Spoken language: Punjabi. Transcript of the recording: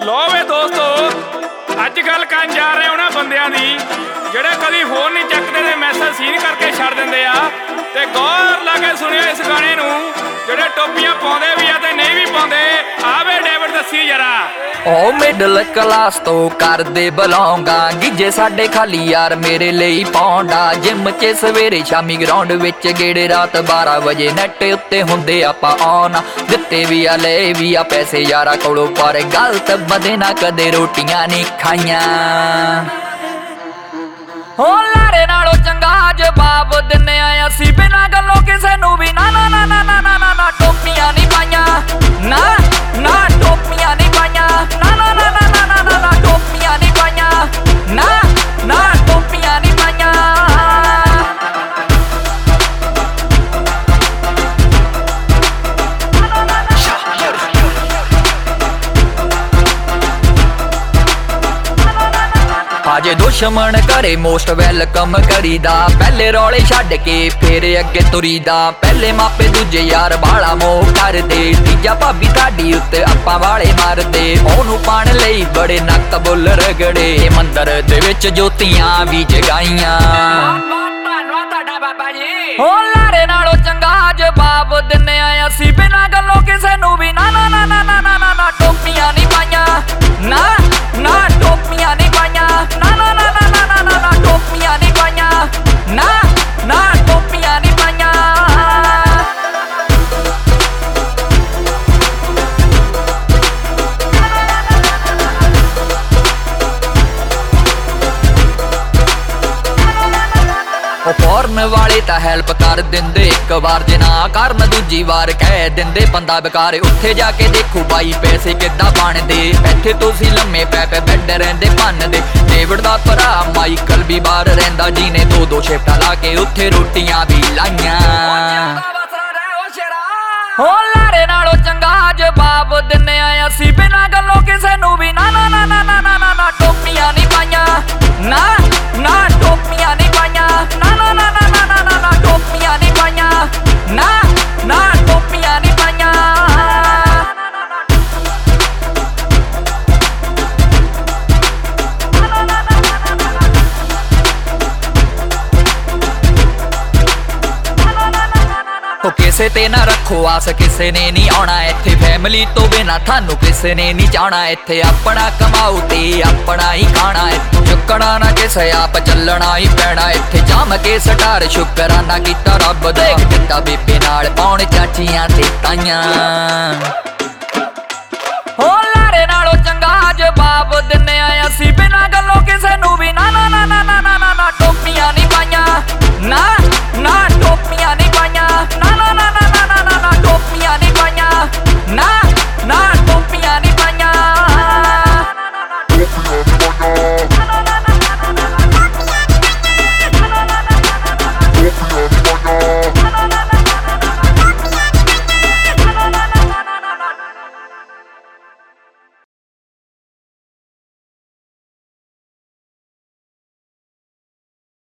ਲੋ ਵੇ ਦੋਸਤੋ, ਅੱਜ ਗੱਲ ਕਰਨ ਜਾ ਰਹੇ ਉਹਨਾਂ ਬੰਦਿਆਂ ਦੀ ਜਿਹੜੇ ਕਦੀ ਫੋਨ ਨਹੀਂ ਚੱਕਦੇ ਤੇ ਮੈਸੇਜ ਸੀਨ ਕਰਕੇ ਛੱਡ ਦਿੰਦੇ ਆ। ਤੇ ਗੌਰ ਲਾ ਕੇ ਸੁਣਿਓ ਇਸ ਗਾਣੇ ਨੂੰ, ਜਿਹੜੇ ਟੋਪੀਆਂ ਪਾਉਂਦੇ ਵੀ ਆ ਤੇ ਨਹੀਂ ਵੀ ਪਾਉਂਦੇ। ਆਵੇ ਡੇਵਿਡ ਦੱਸੀ ਜਰਾ। ਉਹ ਮਿਡਲ ਕਲਾਸ ਤੋਂ ਕਰਦੇ ਬਲੌਂਗਾ, ਗਿੱਜੇ ਸਾਡੇ ਖਾਲੀ ਯਾਰ ਮੇਰੇ ਲਈ ਪੌਂਡਾ। ਜਿਮ 'ਚ ਸਵੇਰੇ ਸ਼ਾਮੀ ਗਰਾਊਂਡ ਵਿੱਚ ਗੇੜੇ, ਰਾਤ 12 ਵਜੇ ਨੈਟ ਉੱਤੇ ਹੁੰਦੇ ਆਪਾਂ ਔਨ। ਦਿੱਤੇ ਵੀ ਆ ਲਏ ਵੀ ਆ ਪੈਸੇ ਯਾਰਾਂ ਕੋਲੋਂ, ਪਰ ਗਲਤ ਬੰਦੇ ਨਾ ਕਦੇ ਰੋਟੀਆਂ ਨਹੀਂ ਖਾਈਆਂ। ਹੋ ਲਾਰੇ ਨਾਲੋਂ ਚੰਗਾ ਜਵਾਬ ਦਿੰਨੇ ਆ ਅਸੀਂ, ਬਿਨਾਂ ਗੱਲੋਂ ਕਿਸੇ ਨੂੰ ਵੀ ਨਾ ਨਾ ਨਾ ਨਾ ਨਾ ਨਾ ਨਾ ਟੋਪੀਆਂ ਨਹੀਂ ਪਾਈਆਂ, ਨਾ ਨਾ ਟੋਪੀਆਂ ਨਹੀਂ ਪਾਈਆਂ, ਨਾ ਨਾ ਨਾ ਨਾ ਨਾ ਨਾ ਨਾ ਟੋਪੀਆਂ ਨਹੀਂ ਪਾਈਆਂ, ਨਾ ਨਾ ਟੋਪੀਆਂ ਨਹੀਂ ਪਾਈਆਂ। ਆਜੇ ਦੁਸ਼ਮਣ ਘਰੇ ਮੋਸਟ ਵੈਲਕਮ ਕਰੀਦਾ, ਪਹਿਲੇ ਰੌਲੇ ਛੱਡ ਕੇ ਫੇਰ ਅੱਗੇ ਤੁਰੀਦਾ। ਪਹਿਲੇ ਮਾਪੇ ਦੂਜੇ ਯਾਰ ਬਾਲਾ ਮੋਹ ਕਰਦੇ, ਤੀਜਾ ਭਾਬੀ ਤੁਹਾਡੀ ਉੱਤੇ ਆਪਾਂ ਵਾਲੇ ਮਾਰਦੇ। ਉਹਨੂੰ ਪਾਣ ਲਈ ਬੜੇ ਨੱਕ ਬੁੱਲ ਰਗੜੇ, ਮੰਦਰ ਦੇ ਵਿੱਚ ਜੋਤੀਆਂ ਵੀ ਜਗਾਈਆਂ। ਹੋ ਲਾਰੇ ਨਾਲੋਂ ਚੰਗਾ ਜਵਾਬ ਦਿੰਨੇ ਆ ਅਸੀਂ, ਬਿਨਾਂ ਗੱਲੋਂ ਕਿਸੇ ਨੂੰ ਵੀ ਨਾ ਨਾ ਨਾ ਨਾ ਨਾ ਨਾ ਨਾ ਟੋਪੀਆਂ ਨਹੀਂ ਪਾਈਆਂ, ਨਾ ਨਾ ਟੋਪੀਆਂ ਨਹੀਂ ਪਾਈਆਂ, ਨਾ ਨਾ ਨਾ ਨਾ ਨਾ ਨਾ ਨਾ ਟੋਪੀਆਂ ਨਹੀਂ ਪਾਈਆਂ, ਨਾ ਨਾ ਟੋਪੀਆਂ ਨਹੀਂ ਪਾਈਆਂ। ਫੌਰਨ ਵਾਲੇ ਤਾਂ ਹੈਲਪ ਕਰ ਦਿੰਦੇ, ਇੱਕ ਵਾਰ ਜੇ ਨਾ ਕਰਨ ਦੂਜੀ ਵਾਰ ਕਹਿ ਦਿੰਦੇ ਬੰਦਾ ਬੇਕਾਰ। ਉੱਥੇ ਜਾ ਕੇ ਦੇਖੋ ਬਾਈ ਪੈਸੇ ਕਿੱਦਾਂ ਬਣਦੇ, ਇੱਥੇ ਤੁਸੀਂ ਲੰਮੇ ਪੈ ਪੈ ਬੈੱਡ ਰਹਿੰਦੇ ਭੰਨਦੇ। ਡੇਵਿਡ ਦਾ ਭਰਾ ਮਾਈਕਲ ਵੀ ਬਾਹਰ ਰਹਿੰਦਾ, ਜਿਹਨੇ ਦੋ ਸ਼ਿਫਟਾਂ ਲਾ ਕੇ ਉੱਥੇ ਰੋਟੀਆਂ ਵੀ ਲਾਈਆਂ। ਹੋ ਲਾਰੇ ਨਾਲੋਂ ਚੰਗਾ ਜਵਾਬ ਦਿੰਨੇ ਆ ਅਸੀਂ, ਬਿਨਾਂ ਗੱਲੋਂ ਕਿਸੇ ਨੂੰ ਵੀ ਨਾ ਨਾ ਨਾ ਨਾ ਨਾ ਨਾ ਨਾ ਟੋਪੀਆਂ ਨਹੀਂ ਪਾਈਆਂ, ਨਾ ਨਾ ਟੋਪੀਆਂ ਨਹੀਂ ਪਾਈਆਂ, ਨਾ ਨਾ ਨਾ ਨਾ ਨਾ ਨਾ ਨਾ ਟੋਪੀਆਂ ਨਹੀਂ ਪਾਈਆਂ, ਨਾ ਨਾ ਟੋਪੀਆਂ ਨਹੀਂ ਪਾਈਆਂ। ਉਹ ਕਿਸੇ ਤੇ ਨਾ ਰੱਖੋ ਆਸ, ਕਿਸੇ ਨੇ ਨਹੀਂ ਆਉਣਾ ਇੱਥੇ। ਫੈਮਿਲੀ ਤੋਂ ਬਿਨਾਂ ਤੁਹਾਨੂੰ ਕਿਸੇ ਨੇ ਨਹੀਂ ਜਾਣਾ ਇੱਥੇ। ਆਪਣਾ ਕਮਾਓ ਤੇ ਆਪਣਾ ਹੀ ਖਾਣਾ ਇੱਥੇ, ਚੁੱਕਣਾ ਨਾ ਕਿਸੇ ਆਪ ਚੱਲਣਾ ਹੀ ਪੈਣਾ ਇੱਥੇ। ਜੰਮ ਕੇ ਸਟਾਰ ਸ਼ੁਕਰਾਨਾ ਕੀਤਾ ਰੱਬ ਦਾ, ਦਿੱਤਾ ਬੇਬੇ ਨਾਲ ਪਾਉਣ ਚਾਚੀਆਂ ਤੇ ਤਾਈਆਂ।